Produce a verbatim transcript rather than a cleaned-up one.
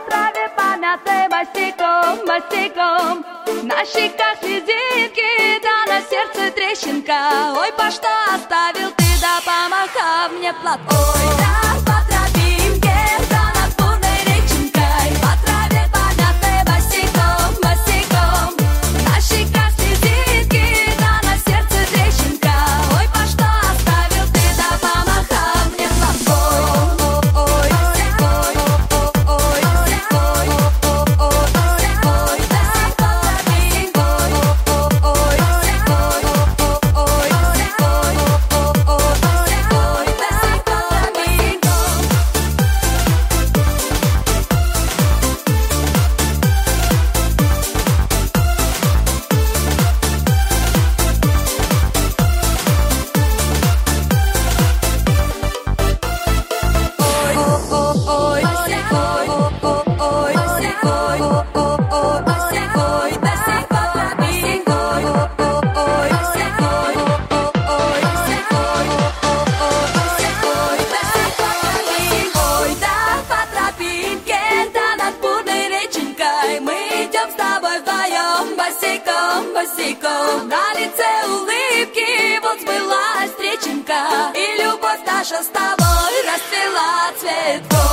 траве помятой босиком, босиком. На щеках слезинки, да на сердце трещинка. Ой, по что оставил ты, да помахав мне платком. Ой, да по тропинке, да над бурной реченькой, по траве помятой босиком, босиком. На щеках слезинки, да на сердце трещинка. Ой, по что оставил ты, да помахав мне платком. Ой, ой, ой, ой, ой, ой, ой, да по тропинке, ой, ой, ой, ой, ой, ой, да по тропинке. Босиком, на лице улыбки, вот сбылась встреченька, и любовь наша с тобой расцвела цветком.